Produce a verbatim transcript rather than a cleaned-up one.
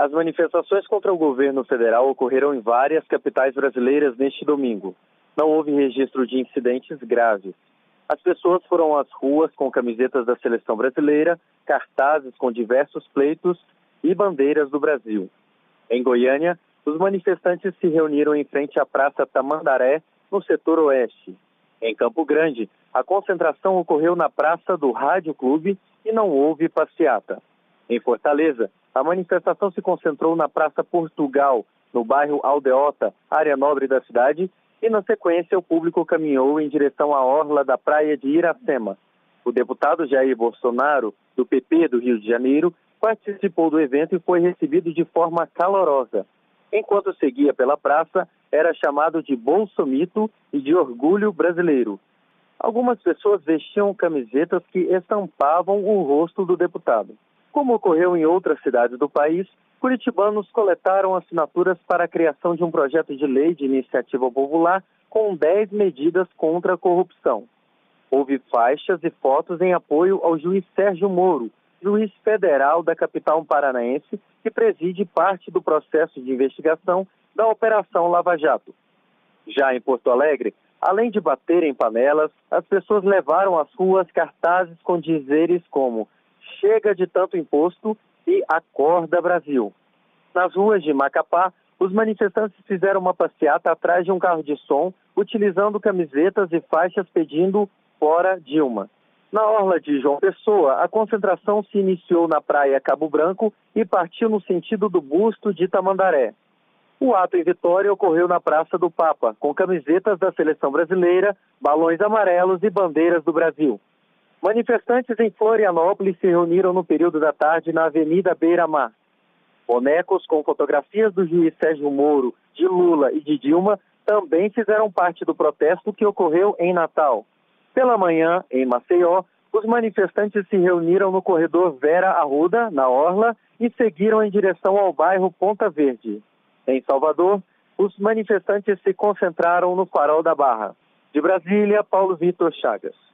As manifestações contra o governo federal ocorreram em várias capitais brasileiras neste domingo. Não houve registro de incidentes graves. As pessoas foram às ruas com camisetas da seleção brasileira, cartazes com diversos pleitos e bandeiras do Brasil. Em Goiânia, os manifestantes se reuniram em frente à Praça Tamandaré, no setor oeste. Em Campo Grande, a concentração ocorreu na Praça do Rádio Clube e não houve passeata. Em Fortaleza, a manifestação se concentrou na Praça Portugal, no bairro Aldeota, área nobre da cidade, e na sequência o público caminhou em direção à orla da praia de Iracema. O deputado Jair Bolsonaro, do P P do Rio de Janeiro, participou do evento e foi recebido de forma calorosa. Enquanto seguia pela praça, era chamado de Bolsomito e de Orgulho Brasileiro. Algumas pessoas vestiam camisetas que estampavam o rosto do deputado. Como ocorreu em outras cidades do país, curitibanos coletaram assinaturas para a criação de um projeto de lei de iniciativa popular com dez medidas contra a corrupção. Houve faixas e fotos em apoio ao juiz Sérgio Moro, juiz federal da capital paranaense, que preside parte do processo de investigação da Operação Lava Jato. Já em Porto Alegre, além de bater em panelas, as pessoas levaram às ruas cartazes com dizeres como "Chega de tanto imposto" e "Acorda Brasil". Nas ruas de Macapá, os manifestantes fizeram uma passeata atrás de um carro de som, utilizando camisetas e faixas pedindo "Fora Dilma". Na orla de João Pessoa, a concentração se iniciou na praia Cabo Branco e partiu no sentido do busto de Tamandaré. O ato em Vitória ocorreu na Praça do Papa, com camisetas da seleção brasileira, balões amarelos e bandeiras do Brasil. Manifestantes em Florianópolis se reuniram no período da tarde na Avenida Beira-Mar. Bonecos com fotografias do juiz Sérgio Moro, de Lula e de Dilma também fizeram parte do protesto que ocorreu em Natal. Pela manhã, em Maceió, os manifestantes se reuniram no corredor Vera Arruda, na Orla, e seguiram em direção ao bairro Ponta Verde. Em Salvador, os manifestantes se concentraram no Farol da Barra. De Brasília, Paulo Vitor Chagas.